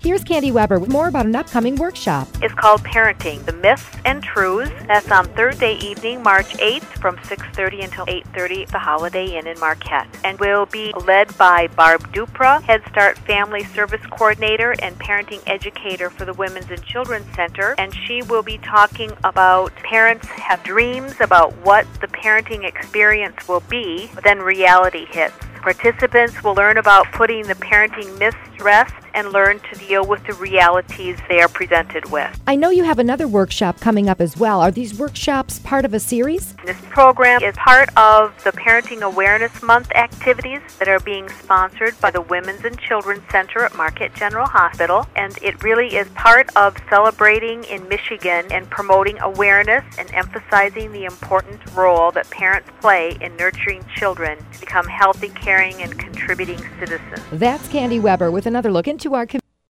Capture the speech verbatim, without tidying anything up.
Here's Candy Weber with more about an upcoming workshop. It's called Parenting, the Myths and Truths. That's on Thursday evening, March eighth from six thirty until eight thirty at the Holiday Inn in Marquette. And will be led by Barb Dupra, Head Start Family Service Coordinator and Parenting Educator for the Women's and Children's Center. And she will be talking about parents have dreams about what the parenting experience will be, but then reality hits. Participants will learn about putting the parenting myths to rest and learn to deal with the realities they are presented with. I know you have another workshop coming up as well. Are these workshops part of a series? This program is part of the Parenting Awareness Month activities that are being sponsored by the Women's and Children's Center at Marquette General Hospital, and it really is part of celebrating in Michigan and promoting awareness and emphasizing the important role that parents play in nurturing children to become healthy, caring, and contributing citizens. That's Candy Weber with another look into our community.